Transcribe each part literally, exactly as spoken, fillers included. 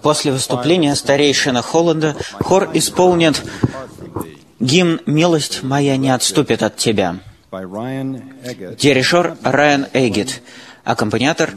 После выступления старейшины Холланда хор исполнит гимн «Милость моя не отступит от тебя». Дирижер Райан Эггет, аккомпаниатор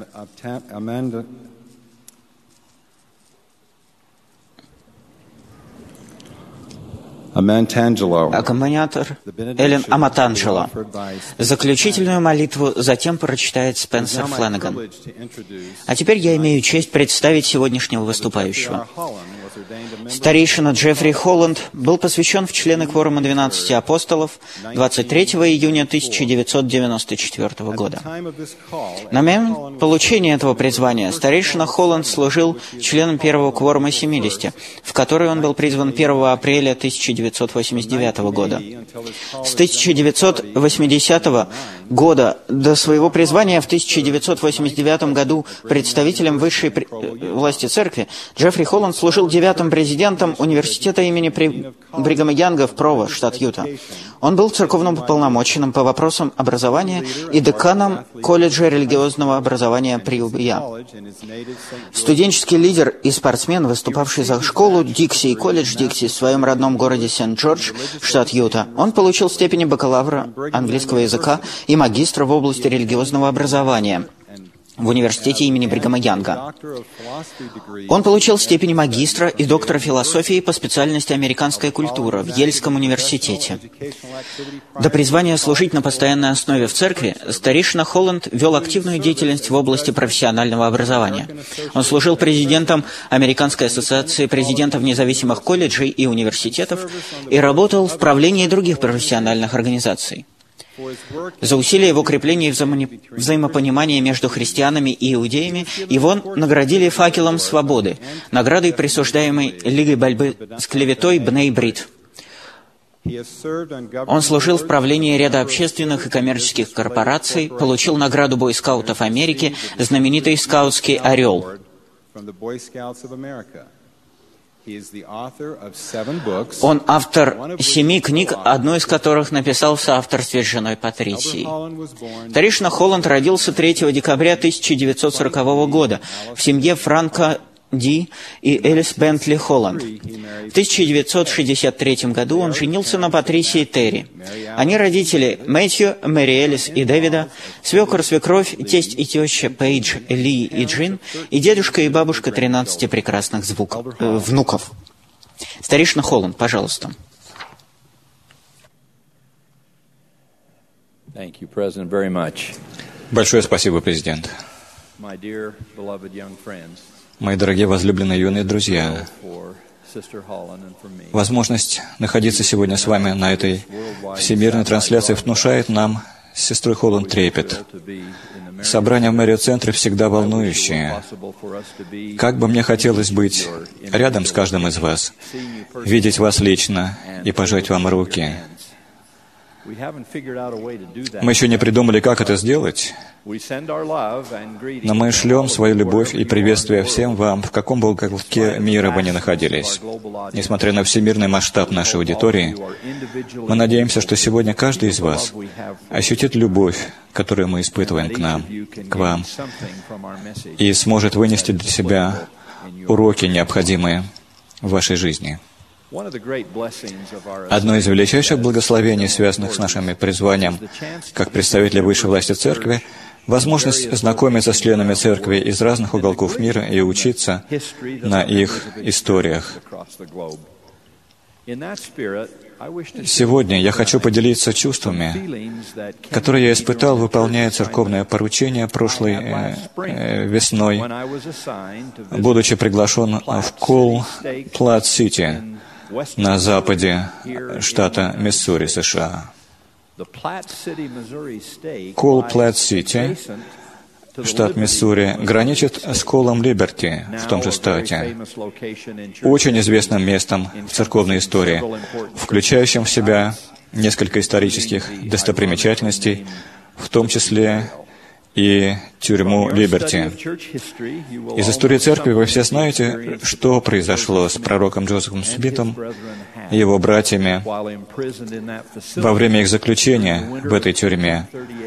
Аккомпаниатор Эллен Аматанджело. Заключительную молитву затем прочитает Спенсер Флэнаган. А теперь я имею честь представить сегодняшнего выступающего. Старейшина Джеффри Холланд был посвящен в члены кворума двенадцати апостолов двадцать третьего июня тысяча девятьсот девяносто четвёртого года. На момент получения этого призвания старейшина Холланд служил членом первого кворума семидесяти, в который он был призван первого апреля тысяча девятьсот восемьдесят девятого года. С тысяча девятьсот восьмидесятого года до своего призвания в тысяча девятьсот восемьдесят девятом году представителем высшей при... власти церкви Джеффри Холланд служил девятым президентом университета имени При... Бригама Янга в Прово, штат Юта. Он был церковным уполномоченным по вопросам образования и деканом колледжа религиозного образования при У Б Я. Студенческий лидер и спортсмен, выступавший за школу Дикси и колледж Дикси в своем родном городе Сент-Джордж, штат Юта. Он получил степени бакалавра английского языка и магистра в области религиозного образования в университете имени Бригама Янга. Он получил степени магистра и доктора философии по специальности «Американская культура» в Ельском университете. До призвания служить на постоянной основе в церкви старейшина Холланд вел активную деятельность в области профессионального образования. Он служил президентом Американской ассоциации президентов независимых колледжей и университетов и работал в правлении других профессиональных организаций. За усилия в укреплении взаимо... взаимопонимания между христианами и иудеями его наградили факелом свободы, наградой, присуждаемой Лигой борьбы с клеветой Бней Брит. Он служил в правлении ряда общественных и коммерческих корпораций, получил награду бойскаутов Америки, знаменитый скаутский «Орел». Он автор семи книг, одну из которых написал в соавторстве с женой Патрисией. Старейшина Холланд родился третьего декабря тысяча девятьсот сорокового года в семье Франка Ди и Элис Бентли Холланд. В тысяча девятьсот шестьдесят третьем году он женился на Патрисии Терри. Они родители Мэтью, Мэри Элис и Дэвида, свекор, свекровь, тесть и теща Пейдж, Ли и Джин, и дедушка и бабушка тринадцати прекрасных звуков, э, внуков. Старейшина Холланд, пожалуйста. Большое спасибо, президент. Мои дорогие возлюбленные юные друзья, возможность находиться сегодня с вами на этой всемирной трансляции внушает нам с сестрой Холланд трепет. Собрания в Мэрио-центре всегда волнующие. Как бы мне хотелось быть рядом с каждым из вас, видеть вас лично и пожать вам руки. Мы еще не придумали, как это сделать, но мы шлем свою любовь и приветствие всем вам, в каком бы уголке мира вы ни находились. Несмотря на всемирный масштаб нашей аудитории, мы надеемся, что сегодня каждый из вас ощутит любовь, которую мы испытываем к нам, к вам, и сможет вынести для себя уроки, необходимые в вашей жизни. Одно из величайших благословений, связанных с нашим призванием как представителя высшей власти Церкви, возможность знакомиться с членами Церкви из разных уголков мира и учиться на их историях. Сегодня я хочу поделиться чувствами, которые я испытал, выполняя церковное поручение прошлой э, э, весной, будучи приглашен в Кол-Плат-Сити на западе штата Миссури, США. Кол-Плат-Сити, штат Миссури, граничит с Колом Либерти в том же штате, очень известным местом в церковной истории, включающим в себя несколько исторических достопримечательностей, в том числе и тюрьму Либерти. Из истории церкви вы все знаете, что произошло с пророком Джозефом Смитом и его братьями во время их заключения в этой тюрьме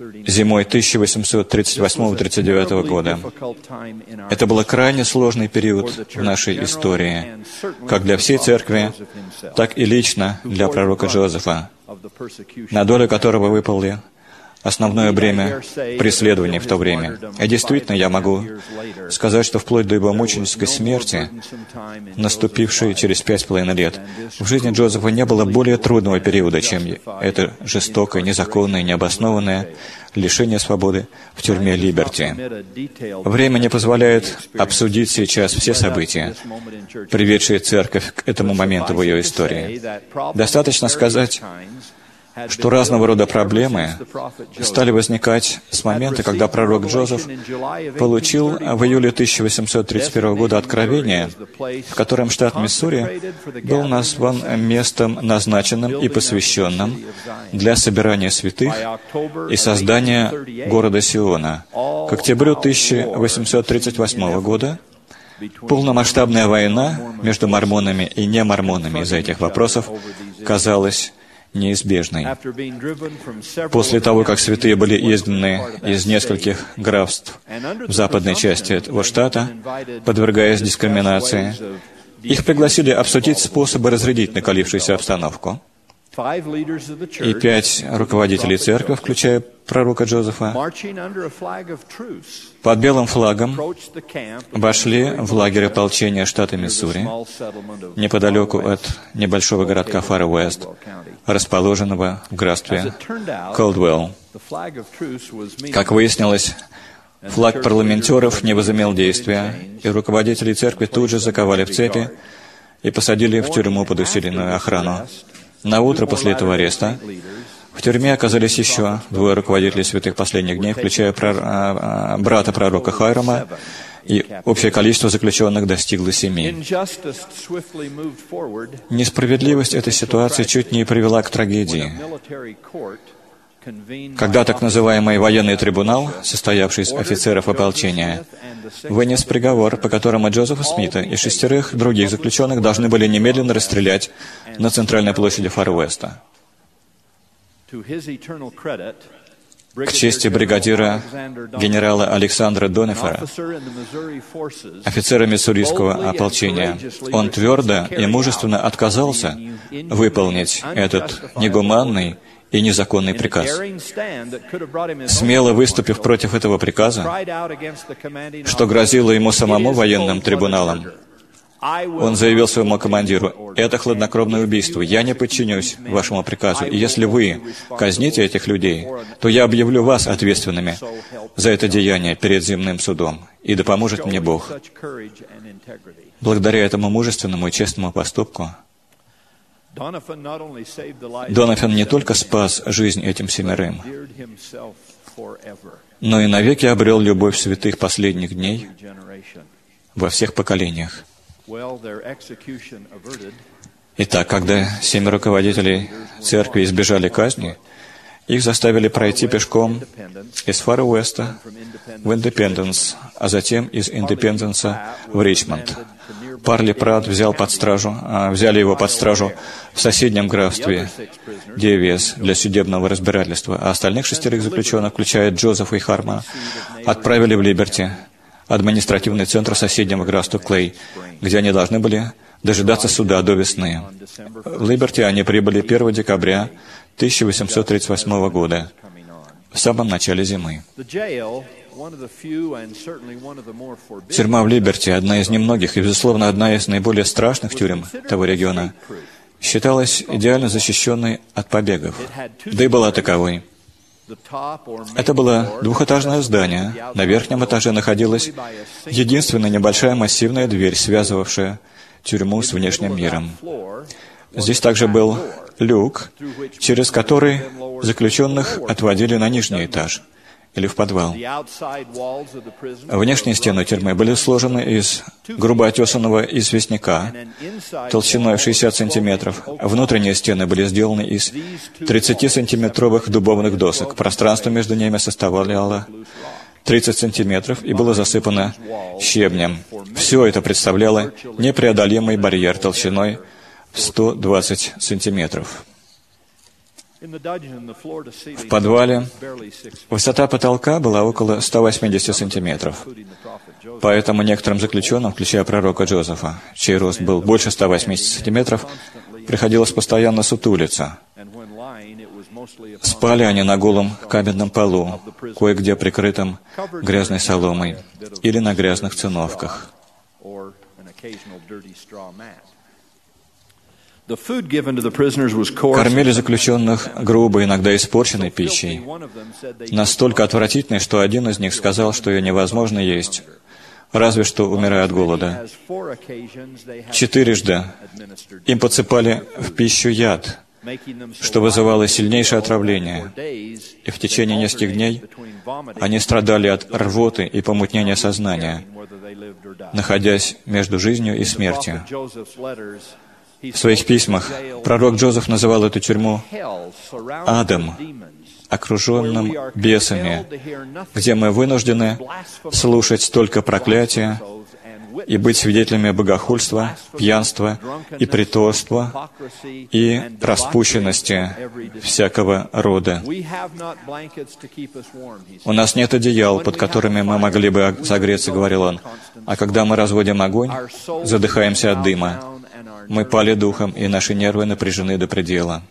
зимой тысяча восемьсот тридцать восьмого — тридцать девятого года. Это был крайне сложный период в нашей истории, как для всей церкви, так и лично для пророка Джозефа, на долю которого выпали основное бремя преследований в то время. И действительно, я могу сказать, что вплоть до его мученической смерти, наступившей через пять с половиной лет, в жизни Джозефа не было более трудного периода, чем это жестокое, незаконное, необоснованное лишение свободы в тюрьме Либерти. Время не позволяет обсудить сейчас все события, приведшие церковь к этому моменту в ее истории. Достаточно сказать, что разного рода проблемы стали возникать с момента, когда пророк Джозеф получил в июле тысяча восемьсот тридцать первого года откровение, в котором штат Миссури был назван местом, назначенным и посвященным для собирания святых и создания города Сиона. К октябрю тысяча восемьсот тридцать восьмого года полномасштабная война между мормонами и немормонами из-за этих вопросов казалась неизбежной. После того, как святые были изгнаны из нескольких графств в западной части этого штата, подвергаясь дискриминации, их пригласили обсудить способы разрядить накалившуюся обстановку. И пять руководителей церкви, включая пророка Джозефа, под белым флагом вошли в лагерь ополчения штата Миссури, неподалеку от небольшого городка Фар-Уэст, расположенного в графстве Колдуэлл. Как выяснилось, флаг парламентеров не возымел действия, и руководителей церкви тут же заковали в цепи и посадили в тюрьму под усиленную охрану. На утро после этого ареста в тюрьме оказались еще двое руководителей святых последних дней, включая прор... брата пророка Хайрама, и общее количество заключенных достигло семи. Несправедливость этой ситуации чуть не привела к трагедии, когда так называемый военный трибунал, состоявший из офицеров ополчения, вынес приговор, по которому Джозефа Смита и шестерых других заключенных должны были немедленно расстрелять на центральной площади Фар-Уэста. К чести бригадира генерала Александра Донефера, офицера миссурийского ополчения, он твердо и мужественно отказался выполнить этот негуманный и незаконный приказ. Смело выступив против этого приказа, что грозило ему самому военным трибуналом, он заявил своему командиру: «Это хладнокровное убийство, я не подчинюсь вашему приказу, и если вы казните этих людей, то я объявлю вас ответственными за это деяние перед земным судом, и да поможет мне Бог». Благодаря этому мужественному и честному поступку Донофан не только спас жизнь этим семерым, но и навеки обрел любовь святых последних дней во всех поколениях. Итак, когда семь руководителей церкви избежали казни, их заставили пройти пешком из Фар-Уэста в Индепенденс, а затем из Индепенденса в Ричмонд. Парли Прат взял под стражу, взяли его под стражу в соседнем графстве Девиес для судебного разбирательства, а остальных шестерых заключенных, включая Джозефа и Харма, отправили в Либерти, административный центр соседнего графства Клей, где они должны были дожидаться суда до весны. В Либерти они прибыли первого декабря тысяча восемьсот тридцать восьмого года, в самом начале зимы. Тюрьма в Либерти, одна из немногих и, безусловно, одна из наиболее страшных тюрем того региона, считалась идеально защищенной от побегов, да и была таковой. Это было двухэтажное здание. На верхнем этаже находилась единственная небольшая массивная дверь, связывавшая тюрьму с внешним миром. Здесь также был люк, через который заключенных отводили на нижний этаж или в подвал. Внешние стены тюрьмы были сложены из грубо отесанного известняка толщиной в шестьдесят сантиметров. Внутренние стены были сделаны из тридцатисантиметровых дубовых досок. Пространство между ними составляло тридцать сантиметров и было засыпано щебнем. Все это представляло непреодолимый барьер толщиной в сто двадцать сантиметров. В подвале высота потолка была около ста восьмидесяти сантиметров. Поэтому некоторым заключенным, включая пророка Джозефа, чей рост был больше ста восьмидесяти сантиметров, приходилось постоянно сутулиться. Спали они на голом каменном полу, кое-где прикрытым грязной соломой или на грязных циновках. Кормили заключенных грубой, иногда испорченной пищей, настолько отвратительной, что один из них сказал, что ее невозможно есть, разве что умирая от голода. Четырежды им подсыпали в пищу яд, что вызывало сильнейшее отравление, и в течение нескольких дней они страдали от рвоты и помутнения сознания, находясь между жизнью и смертью. В своих письмах пророк Джозеф называл эту тюрьму адом, окруженным бесами, где мы вынуждены слушать только проклятия и быть свидетелями богохульства, пьянства и притворства и распущенности всякого рода. У нас нет одеял, под которыми мы могли бы согреться, говорил он, а когда мы разводим огонь, задыхаемся от дыма. Мы пали духом, и наши нервы напряжены до предела.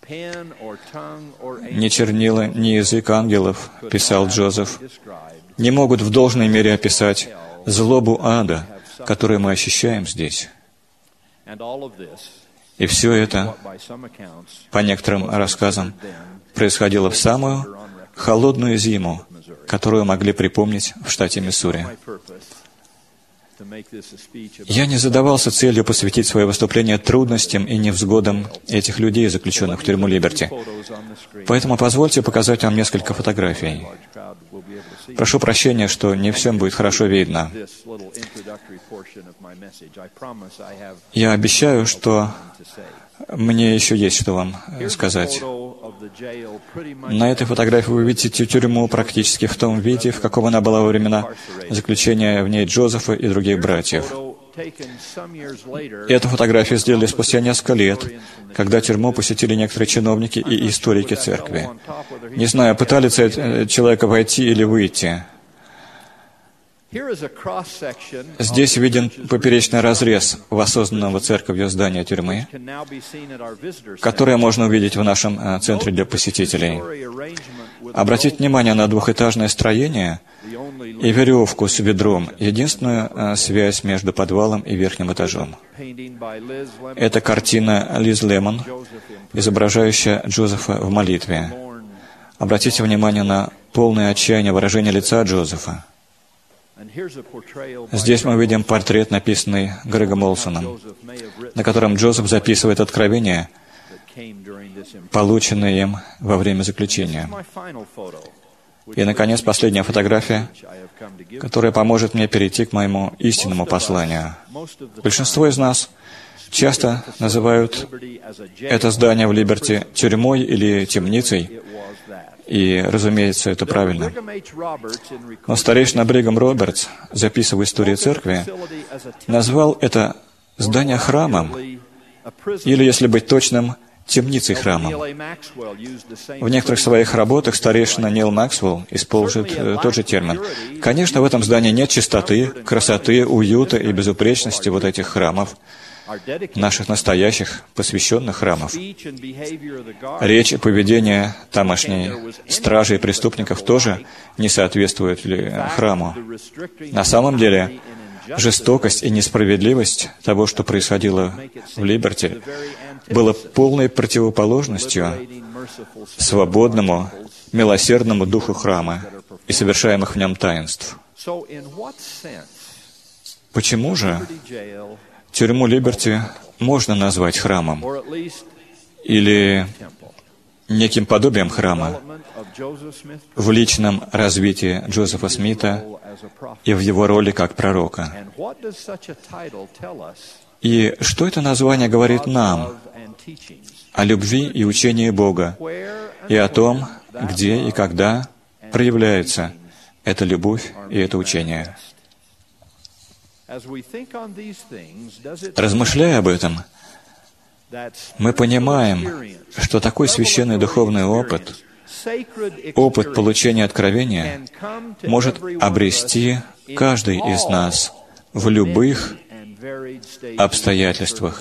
«Ни чернила, ни язык ангелов, — писал Джозеф, — не могут в должной мере описать злобу ада, которую мы ощущаем здесь». И все это, по некоторым рассказам, происходило в самую холодную зиму, которую могли припомнить в штате Миссури. Я не задавался целью посвятить свое выступление трудностям и невзгодам этих людей, заключенных в тюрьму Либерти. Поэтому позвольте показать вам несколько фотографий. Прошу прощения, что не всем будет хорошо видно. Я обещаю, что мне еще есть что вам сказать. На этой фотографии вы видите тюрьму практически в том виде, в каком она была во времена заключения в ней Джозефа и других братьев. Эту фотографию сделали спустя несколько лет, когда тюрьму посетили некоторые чиновники и историки церкви. Не знаю, пытались человека войти или выйти. Здесь виден поперечный разрез воссозданного церковью здания тюрьмы, которое можно увидеть в нашем центре для посетителей. Обратите внимание на двухэтажное строение и веревку с ведром, единственную связь между подвалом и верхним этажом. Это картина Лиз Лемон, изображающая Джозефа в молитве. Обратите внимание на полное отчаяние выражения лица Джозефа. Здесь мы видим портрет, написанный Грегом Олсоном, на котором Джозеф записывает откровения, полученные им во время заключения. И, наконец, последняя фотография, которая поможет мне перейти к моему истинному посланию. Большинство из нас часто называют это здание в Либерти тюрьмой или темницей, и, разумеется, это правильно. Но старейшина Бригам Робертс, записывая историю церкви, назвал это здание храмом, или, если быть точным, темницей храмом. В некоторых своих работах старейшина Нил Максвелл использует э, тот же термин. Конечно, в этом здании нет чистоты, красоты, уюта и безупречности вот этих храмов, наших настоящих, посвященных храмов. Речь и поведение тамошней стражи и преступников тоже не соответствуют ли храму. На самом деле, жестокость и несправедливость того, что происходило в Либерти, было полной противоположностью свободному, милосердному духу храма и совершаемых в нем таинств. Почему же тюрьму Либерти можно назвать храмом или неким подобием храма в личном развитии Джозефа Смита и в его роли как пророка? И что это название говорит нам о любви и учении Бога и о том, где и когда проявляется эта любовь и это учение? Размышляя об этом, мы понимаем, что такой священный духовный опыт, опыт получения откровения, может обрести каждый из нас в любых обстоятельствах,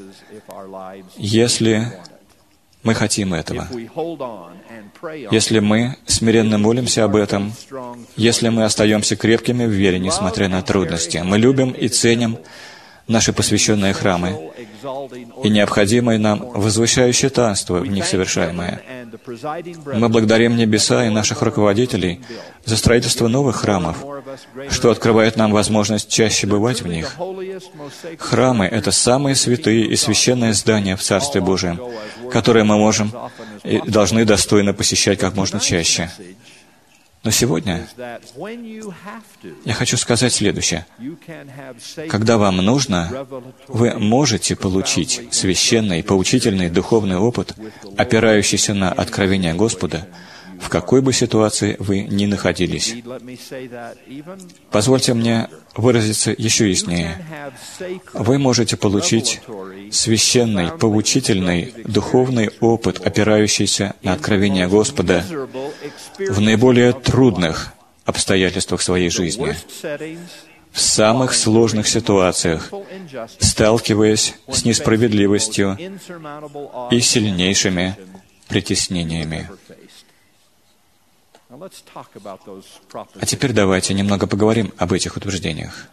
если мы хотим этого. Если мы смиренно молимся об этом, если мы остаемся крепкими в вере, несмотря на трудности, мы любим и ценим наши посвященные храмы и необходимое нам возвышающее таинство в них совершаемое. Мы благодарим небеса и наших руководителей за строительство новых храмов, что открывает нам возможность чаще бывать в них. Храмы — это самые святые и священные здания в Царстве Божьем, которые мы можем и должны достойно посещать как можно чаще. Но сегодня я хочу сказать следующее. Когда вам нужно, вы можете получить священный, поучительный духовный опыт, опирающийся на откровение Господа, в какой бы ситуации вы ни находились. Позвольте мне выразиться еще яснее. Вы можете получить священный, поучительный, духовный опыт, опирающийся на откровение Господа в наиболее трудных обстоятельствах своей жизни, в самых сложных ситуациях, сталкиваясь с несправедливостью и сильнейшими притеснениями. А теперь давайте немного поговорим об этих утверждениях.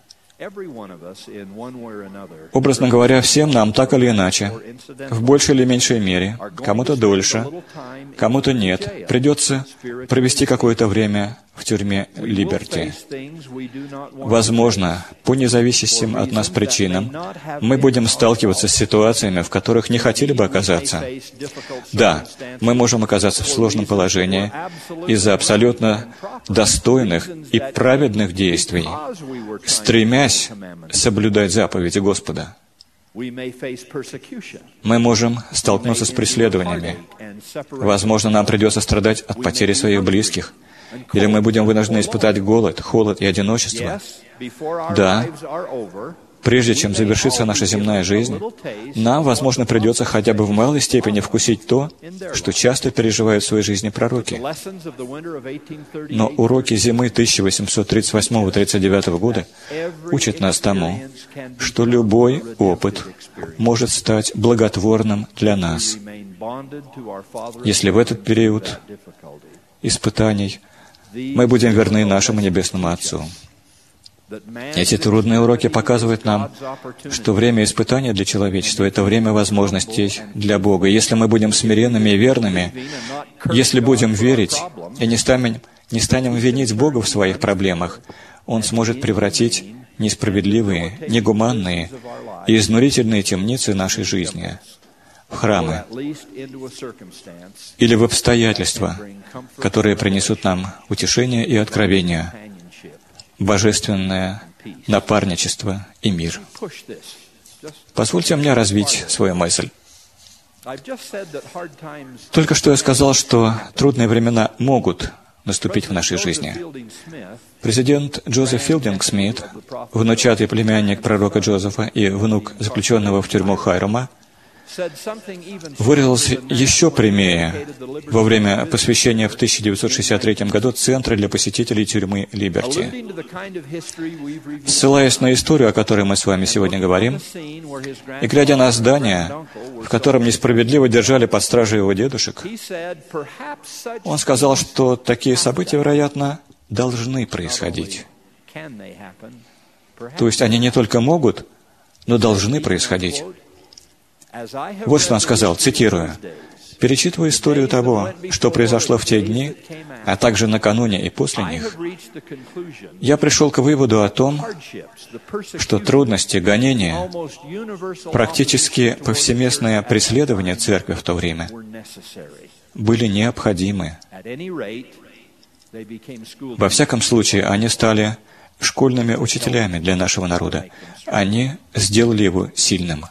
Образно говоря, всем нам, так или иначе, в большей или меньшей мере, кому-то дольше, кому-то нет, придется провести какое-то время в тюрьме Либерти. Возможно, по независящим от нас причинам, мы будем сталкиваться с ситуациями, в которых не хотели бы оказаться. Да, мы можем оказаться в сложном положении из-за абсолютно достойных и праведных действий, стремясь соблюдать заповеди Господа. Мы можем столкнуться с преследованиями. Возможно, нам придется страдать от потери своих близких, или мы будем вынуждены испытать голод, холод и одиночество. Да, прежде чем завершится наша земная жизнь, нам, возможно, придется хотя бы в малой степени вкусить то, что часто переживают в своей жизни пророки. Но уроки зимы тысяча восемьсот тридцать восьмого — тридцать девятого года учат нас тому, что любой опыт может стать благотворным для нас, если в этот период испытаний мы будем верны нашему Небесному Отцу. Эти трудные уроки показывают нам, что время испытания для человечества — это время возможностей для Бога. Если мы будем смиренными и верными, если будем верить и не станем, не станем винить Бога в своих проблемах, Он сможет превратить несправедливые, негуманные и изнурительные темницы нашей жизни в храмы или в обстоятельства, которые принесут нам утешение и откровение, божественное напарничество и мир. Позвольте мне развить свою мысль. Только что я сказал, что трудные времена могут наступить в нашей жизни. Президент Джозеф Филдинг Смит, внучатый племянник пророка Джозефа и внук заключенного в тюрьму Хайрума, выразился еще прямее во время посвящения в тысяча девятьсот шестьдесят третьем году Центра для посетителей тюрьмы Либерти. Ссылаясь на историю, о которой мы с вами сегодня говорим, и глядя на здание, в котором несправедливо держали под стражей его дедушек, он сказал, что такие события, вероятно, должны происходить. То есть они не только могут, но должны происходить. Вот что он сказал, цитирую, «Перечитывая историю того, что произошло в те дни, а также накануне и после них, я пришел к выводу о том, что трудности, гонения, практически повсеместное преследование церкви в то время были необходимы. Во всяком случае, они стали школьными учителями для нашего народа. Они сделали его сильным».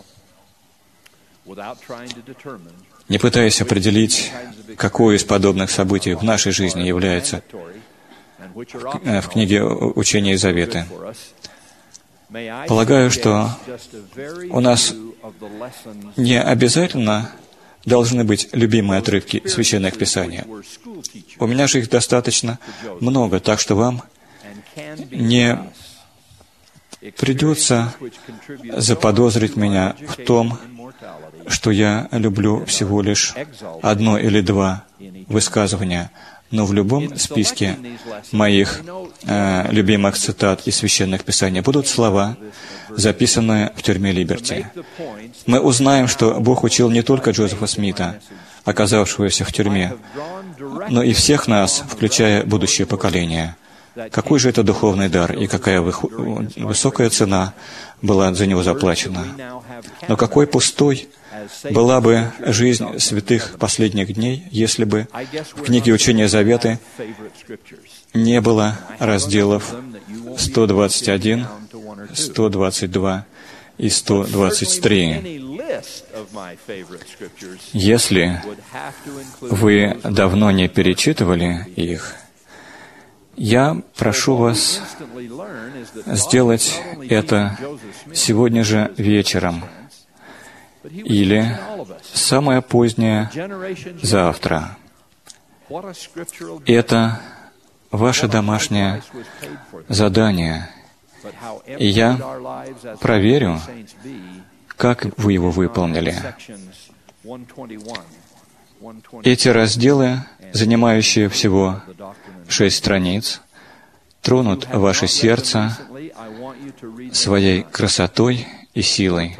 Не пытаясь определить, какое из подобных событий в нашей жизни является в книге «Учения и Заветы», Полагаю, что у нас не обязательно должны быть любимые отрывки Священных Писаний. У меня же их достаточно много, так что вам не придется заподозрить меня в том, что я люблю всего лишь одно или два высказывания. Но в любом списке моих э, любимых цитат из Священных Писаний будут слова, записанные в тюрьме Либерти. Мы узнаем, что Бог учил не только Джозефа Смита, оказавшегося в тюрьме, но и всех нас, включая будущее поколение. Какой же это духовный дар и какая высокая цена была за него заплачена. Но какой пустой была бы жизнь святых последних дней, если бы в книге Учения Завета не было разделов сто двадцать один, сто двадцать два и сто двадцать три. Если вы давно не перечитывали их, я прошу вас сделать это сегодня же вечером или самое позднее завтра. Это ваше домашнее задание, и я проверю, как вы его выполнили. Эти разделы, занимающие всего шесть страниц, тронут ваше сердце своей красотой и силой.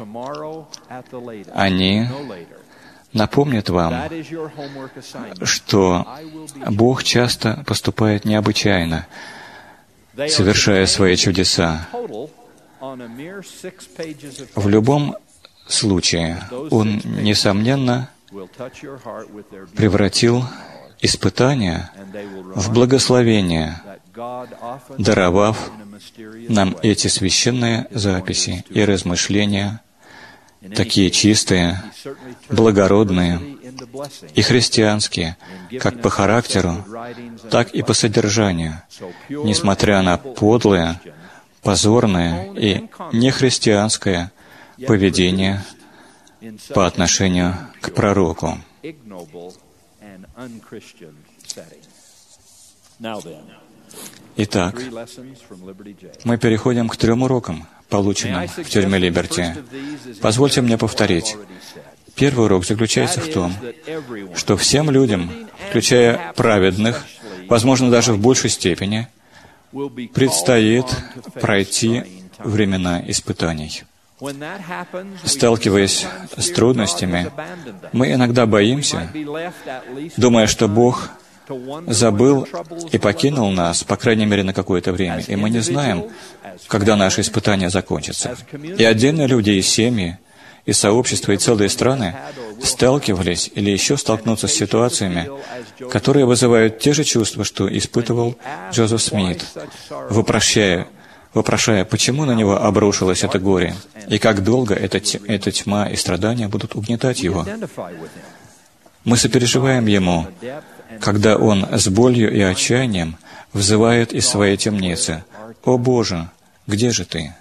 Они напомнят вам, что Бог часто поступает необычайно, совершая свои чудеса. В любом случае, Он, несомненно, превратил испытания в благословение, даровав нам эти священные записи и размышления, такие чистые, благородные и христианские, как по характеру, так и по содержанию, несмотря на подлое, позорное и нехристианское поведение по отношению к пророку. Итак, мы переходим к трем урокам, полученным в тюрьме Либерти. Позвольте мне повторить. Первый урок заключается в том, что всем людям, включая праведных, возможно, даже в большей степени, предстоит пройти времена испытаний. Сталкиваясь с трудностями, мы иногда боимся, думая, что Бог забыл и покинул нас, по крайней мере, на какое-то время, и мы не знаем, когда наши испытания закончатся. И отдельные люди, и семьи, и сообщества, и целые страны сталкивались или еще столкнутся с ситуациями, которые вызывают те же чувства, что испытывал Джозеф Смит, вопрошая, вопрошая, почему на него обрушилось это горе, и как долго эта, эта тьма и страдания будут угнетать его. Мы сопереживаем ему, когда он с болью и отчаянием взывает из своей темницы: «О Боже, где же Ты?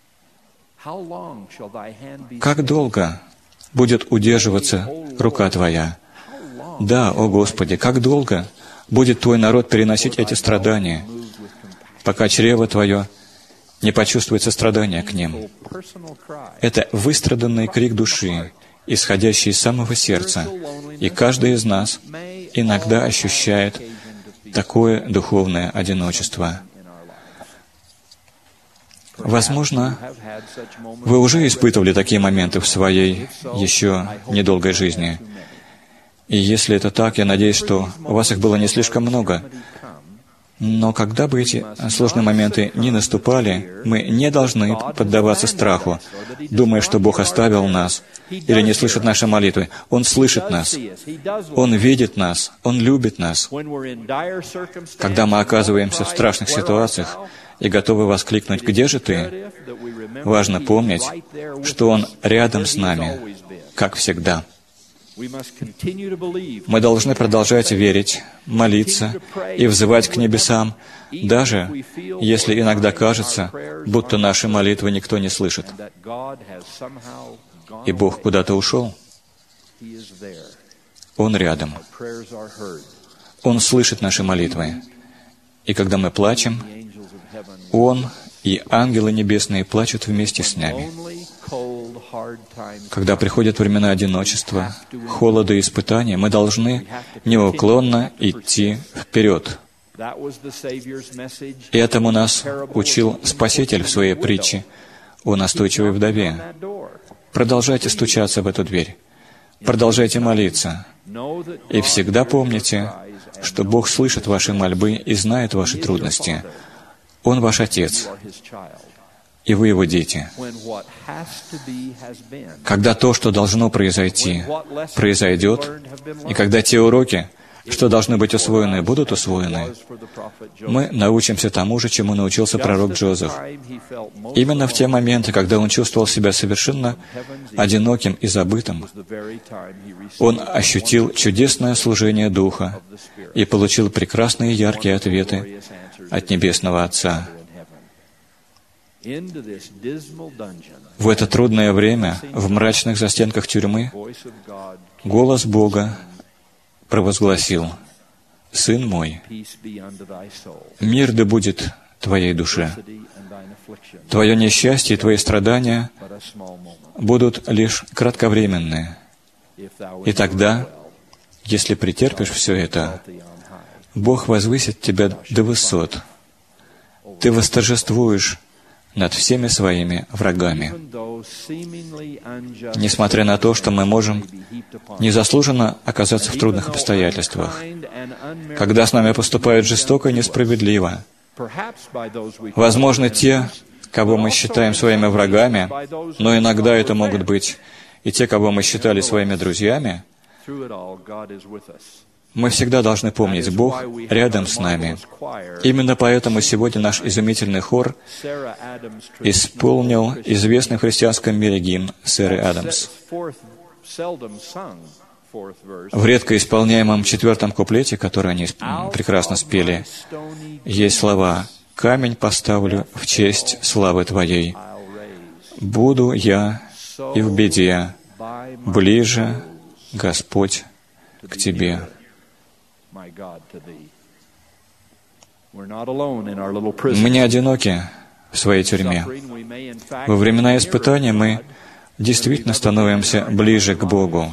Как долго будет удерживаться рука Твоя? Да, о Господи, как долго будет Твой народ переносить эти страдания, пока чрево Твое не почувствует сострадания к ним?» Это выстраданный крик души, исходящий из самого сердца, и каждый из нас иногда ощущает такое духовное одиночество. Возможно, вы уже испытывали такие моменты в своей еще недолгой жизни. И если это так, я надеюсь, что у вас их было не слишком много. Но когда бы эти сложные моменты не наступали, мы не должны поддаваться страху, думая, что Бог оставил нас или не слышит наши молитвы. Он слышит нас, Он видит нас, Он любит нас. Когда мы оказываемся в страшных ситуациях и готовы воскликнуть: «Где же Ты?», важно помнить, что Он рядом с нами, как всегда. Мы должны продолжать верить, молиться и взывать к небесам, даже если иногда кажется, будто наши молитвы никто не слышит, и Бог куда-то ушел. Он рядом. Он слышит наши молитвы. И когда мы плачем, Он и ангелы небесные плачут вместе с нами. Когда приходят времена одиночества, холода и испытания, мы должны неуклонно идти вперед. И этому нас учил Спаситель в своей притче о настойчивой вдове. Продолжайте стучаться в эту дверь. Продолжайте молиться. И всегда помните, что Бог слышит ваши мольбы и знает ваши трудности. Он ваш Отец, и вы Его дети. Когда то, что должно произойти, произойдет, и когда те уроки, что должны быть усвоены, будут усвоены, мы научимся тому же, чему научился пророк Джозеф. Именно в те моменты, когда он чувствовал себя совершенно одиноким и забытым, он ощутил чудесное служение Духа и получил прекрасные яркие ответы от Небесного Отца. В это трудное время, в мрачных застенках тюрьмы, голос Бога провозгласил: «Сын мой, мир да будет твоей душе. Твое несчастье и твои страдания будут лишь кратковременные. И тогда, если претерпишь все это, Бог возвысит тебя до высот. Ты восторжествуешь над всеми своими врагами». Несмотря на то, что мы можем незаслуженно оказаться в трудных обстоятельствах, когда с нами поступают жестоко и несправедливо, возможно, те, кого мы считаем своими врагами, но иногда это могут быть и те, кого мы считали своими друзьями, мы всегда должны помнить, Бог рядом с нами. Именно поэтому сегодня наш изумительный хор исполнил известный в христианском мире гимн Сэры Адамс. В редко исполняемом четвертом куплете, который они прекрасно спели, есть слова: «Камень поставлю в честь славы Твоей. Буду я и в беде ближе, Господь, к Тебе». Мы не одиноки в своей тюрьме. Во времена испытания мы действительно становимся ближе к Богу.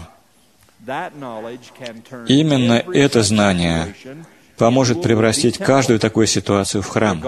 Именно это знание поможет превратить каждую такую ситуацию в храм.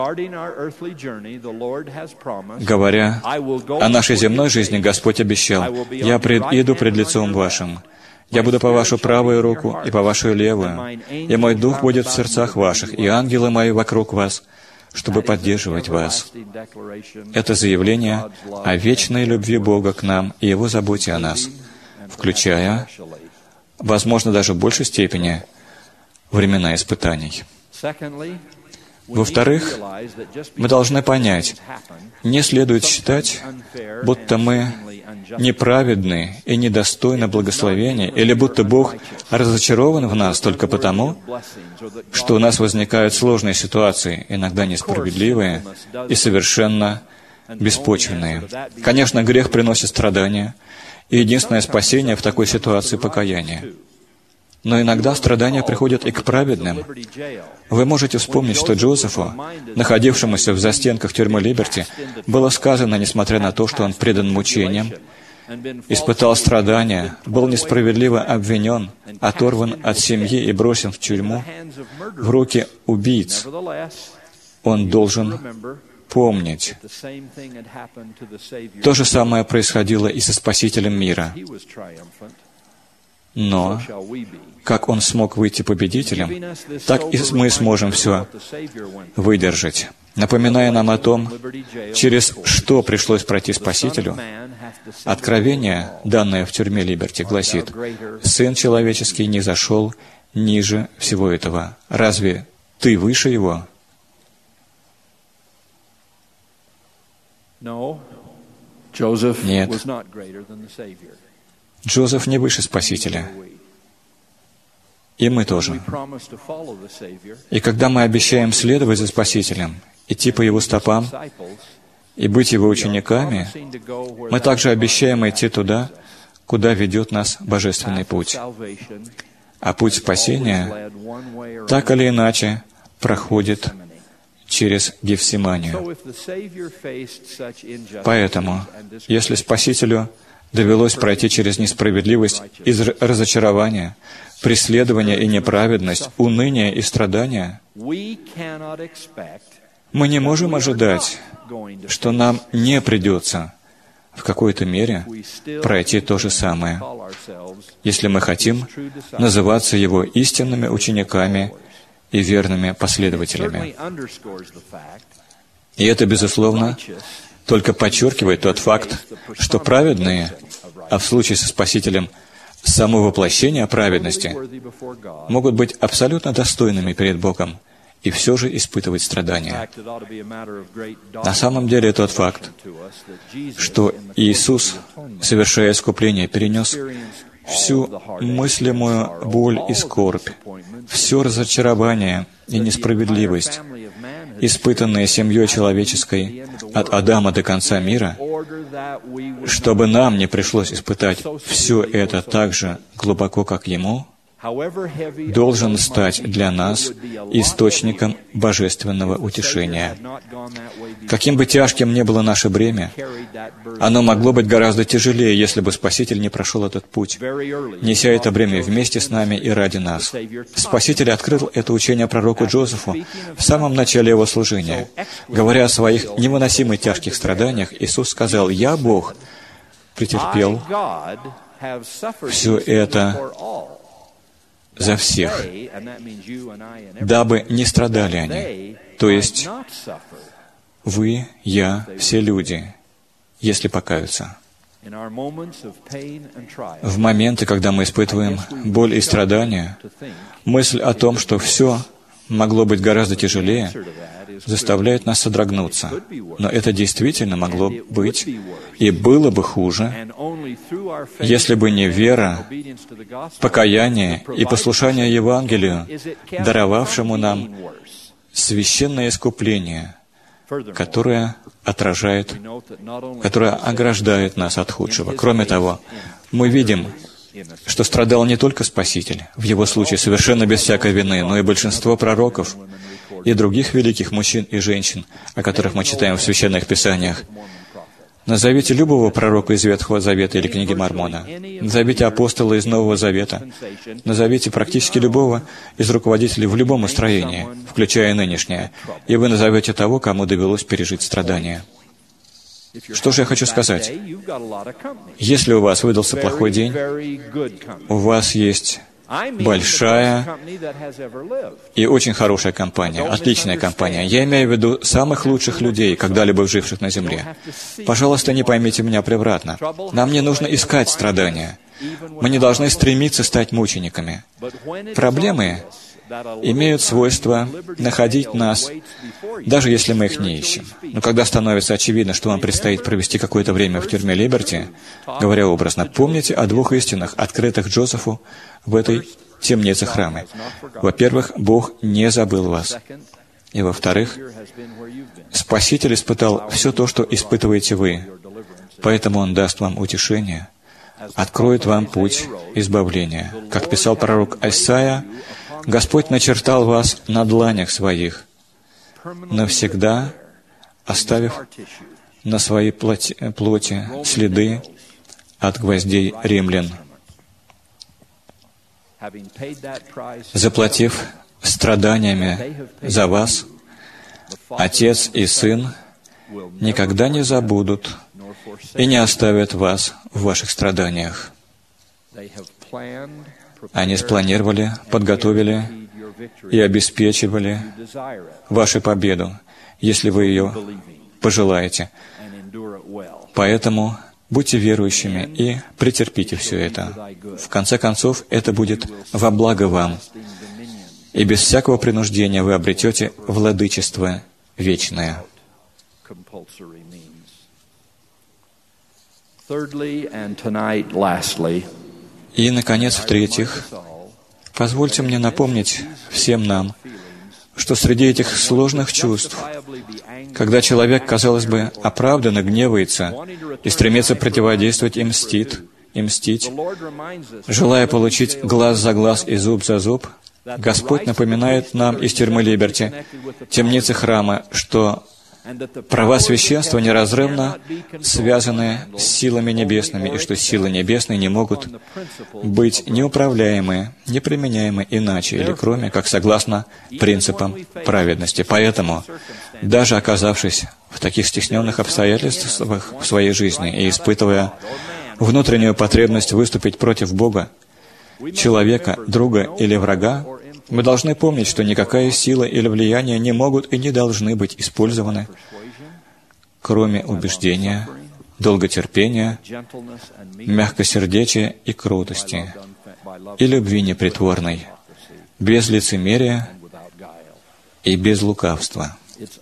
Говоря о нашей земной жизни, Господь обещал: «Я приду пред лицом вашим. Я буду по вашу правую руку и по вашу левую, и мой дух будет в сердцах ваших, и ангелы мои вокруг вас, чтобы поддерживать вас». Это заявление о вечной любви Бога к нам и Его заботе о нас, включая, возможно, даже в большей степени, времена испытаний. Во-вторых, мы должны понять, не следует считать, будто мы неправедны и недостойны благословения, или будто Бог разочарован в нас только потому, что у нас возникают сложные ситуации, иногда несправедливые и совершенно беспочвенные. Конечно, грех приносит страдания, и единственное спасение в такой ситуации — покаяние. Но иногда страдания приходят и к праведным. Вы можете вспомнить, что Джозефу, находившемуся в застенках тюрьмы Либерти, было сказано, несмотря на то, что он предан мучениям, испытал страдания, был несправедливо обвинен, оторван от семьи и брошен в тюрьму, в руки убийц, он должен помнить. То же самое происходило и со Спасителем мира. Но, как Он смог выйти победителем, так и мы сможем все выдержать. Напоминая нам о том, через что пришлось пройти Спасителю, откровение, данное в тюрьме Либерти, гласит: «Сын человеческий не зашел ниже всего этого. Разве ты выше его?» Нет. Джозеф не выше Спасителя. И мы тоже. И когда мы обещаем следовать за Спасителем, идти по Его стопам и быть Его учениками, мы также обещаем идти туда, куда ведет нас Божественный путь. А путь спасения, так или иначе, проходит через Гефсиманию. Поэтому, если Спасителю довелось пройти через несправедливость и разочарование, преследование и неправедность, уныние и страдания, мы не можем ожидать, что нам не придется в какой-то мере пройти то же самое, если мы хотим называться Его истинными учениками и верными последователями. И это, безусловно, только подчеркивает тот факт, что праведные, а в случае со Спасителем само воплощение праведности, могут быть абсолютно достойными перед Богом и все же испытывать страдания. На самом деле тот факт, что Иисус, совершая искупление, перенес всю мыслимую боль и скорбь, все разочарование и несправедливость, испытанные семьей человеческой от Адама до конца мира, чтобы нам не пришлось испытать все это так же глубоко, как Ему, должен стать для нас источником божественного утешения. Каким бы тяжким ни было наше бремя, оно могло быть гораздо тяжелее, если бы Спаситель не прошел этот путь, неся это бремя вместе с нами и ради нас. Спаситель открыл это учение пророку Джозефу в самом начале его служения. Говоря о своих невыносимо тяжких страданиях, Иисус сказал: «Я, Бог, претерпел все это за всех, дабы не страдали они». То есть вы, я, все люди, если покаются. В моменты, когда мы испытываем боль и страдания, мысль о том, что все могло быть гораздо тяжелее, заставляет нас содрогнуться. Но это действительно могло быть и было бы хуже, если бы не вера, покаяние и послушание Евангелию, даровавшему нам священное искупление, которое отражает, которое ограждает нас от худшего. Кроме того, мы видим, что страдал не только Спаситель, в его случае совершенно без всякой вины, но и большинство пророков и других великих мужчин и женщин, о которых мы читаем в Священных Писаниях. Назовите любого пророка из Ветхого Завета или книги Мормона. Назовите апостола из Нового Завета. Назовите практически любого из руководителей в любом устроении, включая нынешнее, и вы назовете того, кому довелось пережить страдания. Что же я хочу сказать? Если у вас выдался плохой день, у вас есть большая и очень хорошая компания, отличная компания. Я имею в виду самых лучших людей, когда-либо живших на земле. Пожалуйста, не поймите меня превратно. Нам не нужно искать страдания. Мы не должны стремиться стать мучениками. Проблемы имеют свойство находить нас, даже если мы их не ищем. Но когда становится очевидно, что вам предстоит провести какое-то время в тюрьме Либерти, говоря образно, помните о двух истинах, открытых Джозефу в этой темнице храма. Во-первых, Бог не забыл вас. И во-вторых, Спаситель испытал все то, что испытываете вы. Поэтому Он даст вам утешение, откроет вам путь избавления. Как писал пророк Исайя, Господь начертал вас на дланях своих, навсегда оставив на своей плоти, плоти следы от гвоздей римлян. Заплатив страданиями за вас, Отец и Сын никогда не забудут и не оставят вас в ваших страданиях. Они спланировали, подготовили и обеспечивали вашу победу, если вы ее пожелаете. Поэтому будьте верующими и претерпите все это. В конце концов, это будет во благо вам, и без всякого принуждения вы обретете владычество вечное. И, наконец, в-третьих, позвольте мне напомнить всем нам, что среди этих сложных чувств, когда человек, казалось бы, оправданно гневается и стремится противодействовать и мстит, и мстить, желая получить глаз за глаз и зуб за зуб, Господь напоминает нам из тюрьмы Либерти, темницы храма, что права священства неразрывно связаны с силами небесными, и что силы небесные не могут быть неуправляемы, неприменяемы иначе или кроме, как согласно принципам праведности. Поэтому, даже оказавшись в таких стесненных обстоятельствах в своей жизни и испытывая внутреннюю потребность выступить против Бога, человека, друга или врага, мы должны помнить, что никакая сила или влияние не могут и не должны быть использованы, кроме убеждения, долготерпения, мягкосердечия и кротости, и любви непритворной, без лицемерия и без лукавства.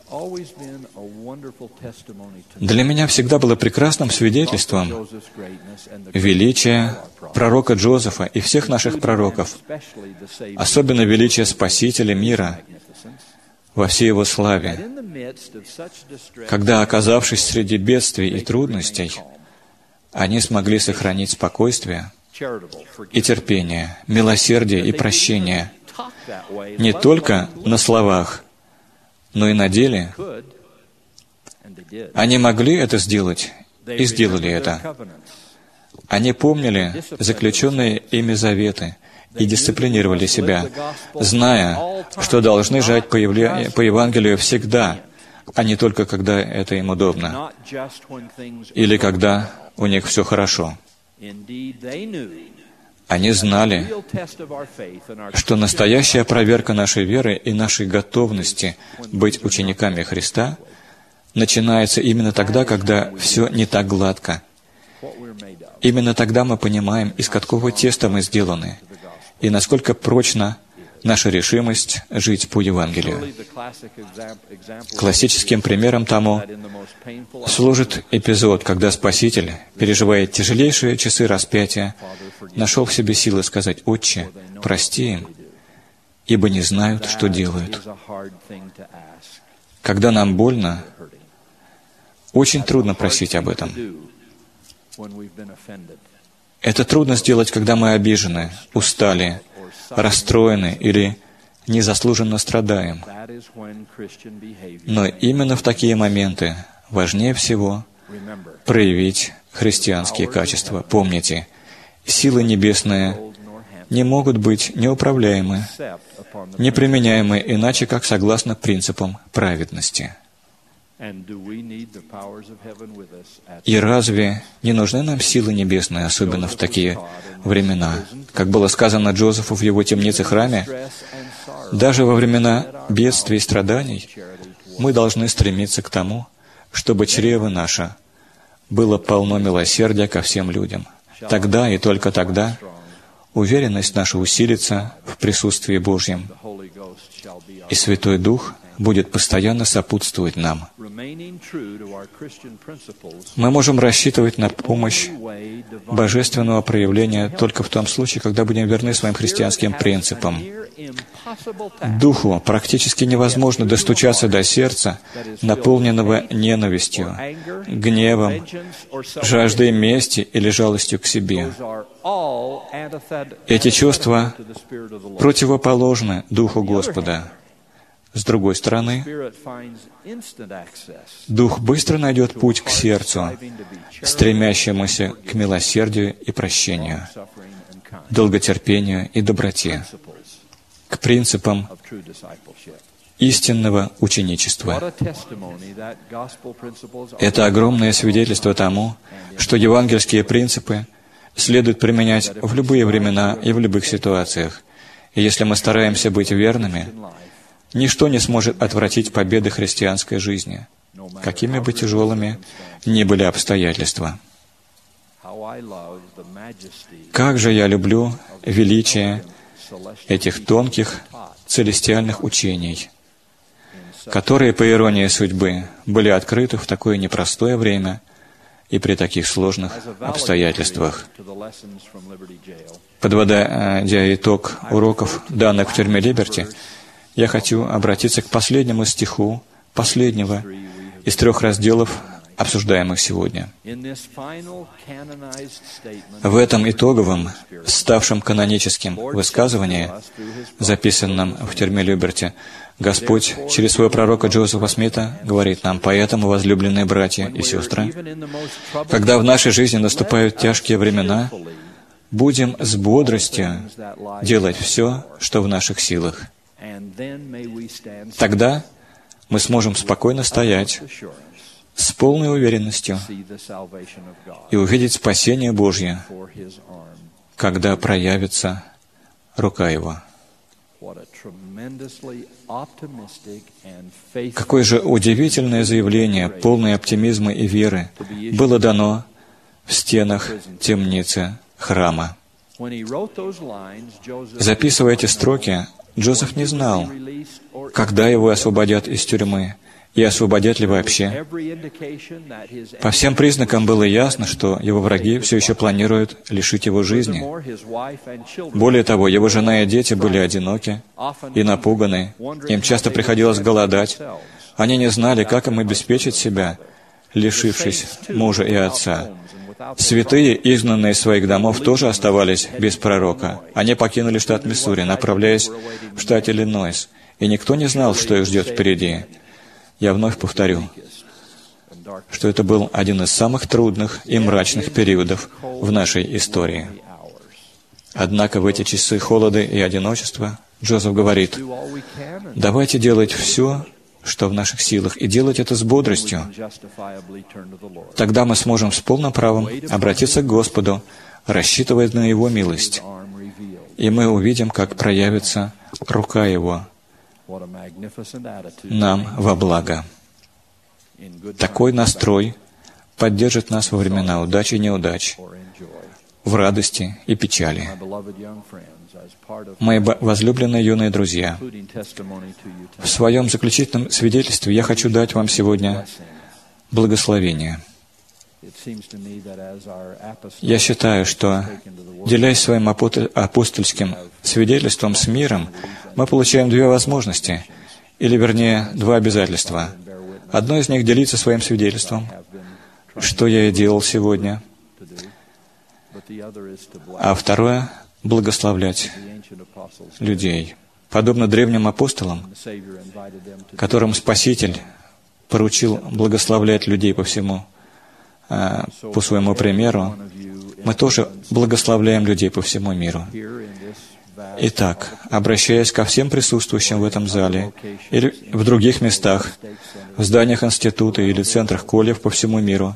Для меня всегда было прекрасным свидетельством величия пророка Джозефа и всех наших пророков, особенно величия Спасителя мира во всей его славе, когда, оказавшись среди бедствий и трудностей, они смогли сохранить спокойствие и терпение, милосердие и прощение не только на словах, но и на деле. Они могли это сделать и сделали это. Они помнили заключенные ими заветы и дисциплинировали себя, зная, что должны жить по, явля... по Евангелию всегда, а не только когда это им удобно, или когда у них все хорошо. Они знали, что настоящая проверка нашей веры и нашей готовности быть учениками Христа начинается именно тогда, когда все не так гладко. Именно тогда мы понимаем, из какого теста мы сделаны, и насколько прочна наша решимость жить по Евангелию. Классическим примером тому служит эпизод, когда Спаситель, переживая тяжелейшие часы распятия, нашел в себе силы сказать: «Отче, прости им, ибо не знают, что делают». Когда нам больно, очень трудно просить об этом. Это трудно сделать, когда мы обижены, устали, расстроены или незаслуженно страдаем. Но именно в такие моменты важнее всего проявить христианские качества. Помните, силы небесные не могут быть неуправляемы, неприменяемы иначе, как согласно принципам праведности. И разве не нужны нам силы небесные, особенно в такие времена? Как было сказано Джозефу в его темнице-храме, даже во времена бедствий и страданий мы должны стремиться к тому, чтобы чрево наше было полно милосердия ко всем людям. Тогда и только тогда уверенность наша усилится в присутствии Божьем, и Святой Дух будет постоянно сопутствовать нам. Мы можем рассчитывать на помощь божественного проявления только в том случае, когда будем верны своим христианским принципам. Духу практически невозможно достучаться до сердца, наполненного ненавистью, гневом, жаждой мести или жалостью к себе. Эти чувства противоположны Духу Господа. С другой стороны, Дух быстро найдет путь к сердцу, стремящемуся к милосердию и прощению, долготерпению и доброте, к принципам истинного ученичества. Это огромное свидетельство тому, что евангельские принципы следует применять в любые времена и в любых ситуациях. И если мы стараемся быть верными, ничто не сможет отвратить победы христианской жизни, какими бы тяжелыми ни были обстоятельства. Как же я люблю величие этих тонких целестиальных учений, которые, по иронии судьбы, были открыты в такое непростое время и при таких сложных обстоятельствах. Подводя итог уроков, данных в тюрьме Либерти, я хочу обратиться к последнему стиху, последнего из трех разделов, обсуждаемых сегодня. В этом итоговом, ставшем каноническим высказывании, записанном в тюрьме Либерти, Господь через своего пророка Джозефа Смита говорит нам: «Поэтому, возлюбленные братья и сестры, когда в нашей жизни наступают тяжкие времена, будем с бодростью делать все, что в наших силах. Тогда мы сможем спокойно стоять с полной уверенностью и увидеть спасение Божье, когда проявится рука Его». Какое же удивительное заявление, полное оптимизма и веры, было дано в стенах темницы храма. Записывая эти строки, Джозеф не знал, когда его освободят из тюрьмы, и освободят ли вообще. По всем признакам было ясно, что его враги все еще планируют лишить его жизни. Более того, его жена и дети были одиноки и напуганы. Им часто приходилось голодать. Они не знали, как им обеспечить себя, лишившись мужа и отца. Святые, изгнанные из своих домов, тоже оставались без пророка. Они покинули штат Миссури, направляясь в штат Иллинойс, и никто не знал, что их ждет впереди. Я вновь повторю, что это был один из самых трудных и мрачных периодов в нашей истории. Однако в эти часы холода и одиночества Джозеф говорит: «Давайте делать все, что в наших силах, и делать это с бодростью. Тогда мы сможем с полным правом обратиться к Господу, рассчитывая на Его милость, и мы увидим, как проявится рука Его нам во благо». Такой настрой поддержит нас во времена удач и неудач, в радости и печали. Мои возлюбленные юные друзья, в своем заключительном свидетельстве я хочу дать вам сегодня благословение. Я считаю, что, делясь своим апостольским свидетельством с миром, мы получаем две возможности, или, вернее, два обязательства. Одно из них — делиться своим свидетельством, что я и делал сегодня, а второе — благословлять людей. Подобно древним апостолам, которым Спаситель поручил благословлять людей по всему, по своему примеру, мы тоже благословляем людей по всему миру. Итак, обращаясь ко всем присутствующим в этом зале или в других местах, в зданиях института или центрах колледж по всему миру,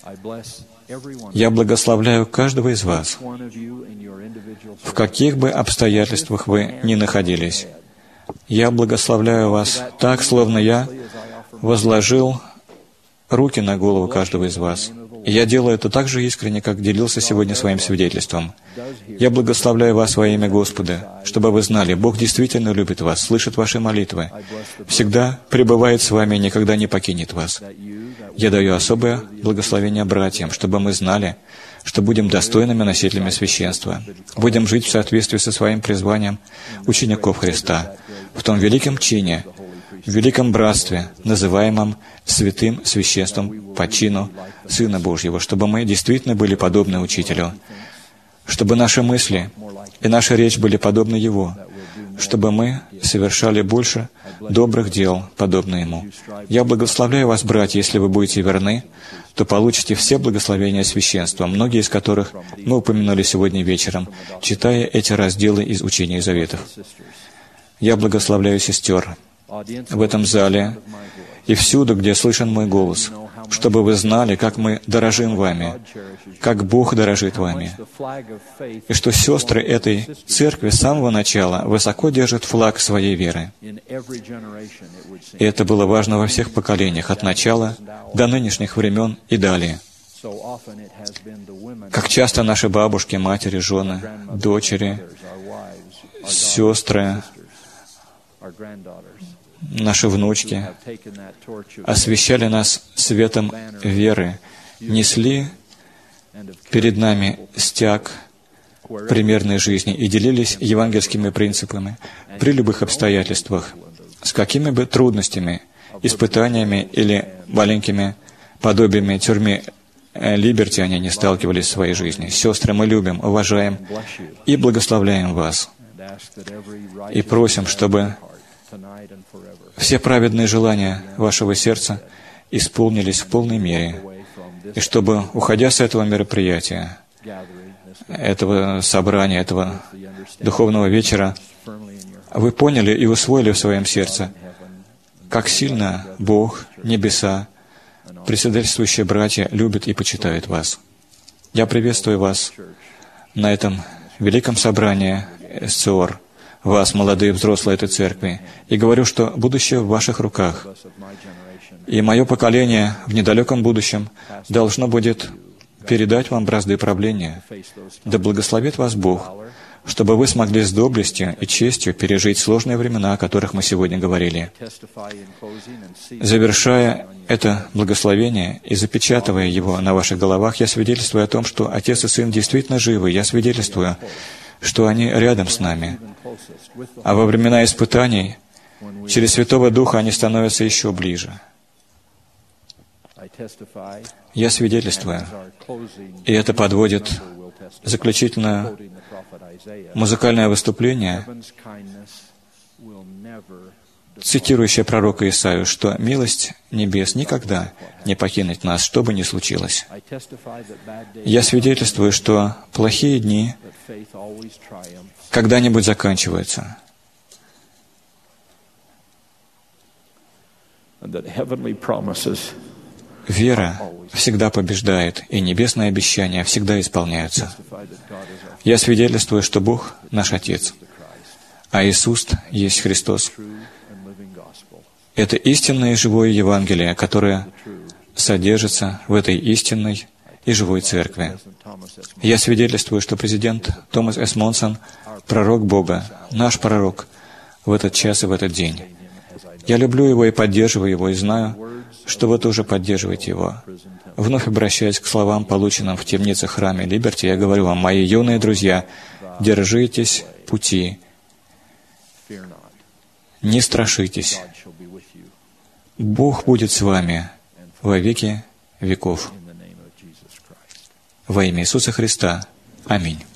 я благословляю каждого из вас, в каких бы обстоятельствах вы ни находились. Я благословляю вас так, словно я возложил руки на голову каждого из вас. И я делаю это так же искренне, как делился сегодня своим свидетельством. Я благословляю вас во имя Господа, чтобы вы знали, Бог действительно любит вас, слышит ваши молитвы, всегда пребывает с вами и никогда не покинет вас. Я даю особое благословение братьям, чтобы мы знали, что будем достойными носителями священства, будем жить в соответствии со своим призванием учеников Христа, в том великом чине, в великом братстве, называемом святым священством по чину Сына Божьего, чтобы мы действительно были подобны Учителю, чтобы наши мысли и наша речь были подобны Его, чтобы мы совершали больше добрых дел, подобно Ему. Я благословляю вас, братья, если вы будете верны, то получите все благословения священства, многие из которых мы упомянули сегодня вечером, читая эти разделы из Учения и Заветов. Я благословляю сестер в этом зале и всюду, где слышен мой голос, чтобы вы знали, как мы дорожим вами, как Бог дорожит вами, и что сестры этой церкви с самого начала высоко держат флаг своей веры. И это было важно во всех поколениях, от начала до нынешних времен и далее. Как часто наши бабушки, матери, жены, дочери, сестры, наши внучки освещали нас светом веры несли перед нами стяг примерной жизни и делились евангельскими принципами при любых обстоятельствах, с какими бы трудностями, испытаниями или маленькими подобиями тюрьмы Либерти они не сталкивались в своей жизни. Сестры, мы любим, уважаем и благословляем вас. И просим, чтобы все праведные желания вашего сердца исполнились в полной мере, и чтобы, уходя с этого мероприятия, этого собрания, этого духовного вечера, вы поняли и усвоили в своем сердце, как сильно Бог, небеса, председательствующие братья любят и почитают вас. Я приветствую вас на этом великом собрании СЦОР, вас, молодые взрослые этой церкви, и говорю, что будущее в ваших руках. И мое поколение в недалеком будущем должно будет передать вам бразды правления. Да благословит вас Бог, чтобы вы смогли с доблестью и честью пережить сложные времена, о которых мы сегодня говорили. Завершая это благословение и запечатывая его на ваших головах, я свидетельствую о том, что Отец и Сын действительно живы. Я свидетельствую, что они рядом с нами. А во времена испытаний через Святого Духа они становятся еще ближе. Я свидетельствую, и это подводит заключительное музыкальное выступление, цитирующее пророка Исаию, что милость небес никогда не покинет нас, что бы ни случилось. Я свидетельствую, что плохие дни когда-нибудь заканчиваются. Вера всегда побеждает, и небесные обещания всегда исполняются. Я свидетельствую, что Бог — наш Отец, а Иисус есть Христос. Это истинное и живое Евангелие, которое содержится в этой истинной и живой церкви. Я свидетельствую, что президент Томас С. Монсон — пророк Бога, наш пророк в этот час и в этот день. Я люблю его и поддерживаю его, и знаю, что вы тоже поддерживаете его. Вновь обращаясь к словам, полученным в темнице храме Либерти, я говорю вам, мои юные друзья, держитесь пути, не страшитесь. Бог будет с вами во веки веков. Во имя Иисуса Христа. Аминь.